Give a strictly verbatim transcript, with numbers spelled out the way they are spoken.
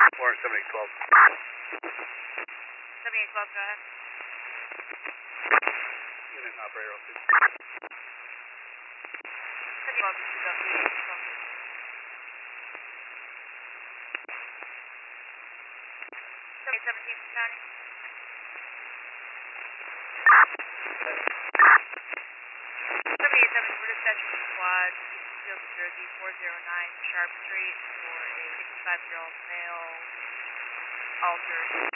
four seventy twelve. seventy-eight twelve, go ahead. Unit operator, please. seventy-eight twelve, you should go eight twelve. seventy-eight seventeen from county. seventy-eight seventeen for dispatcher squad, Field New Jersey, four oh nine Sharp Street for a sixty-five-year-old male altered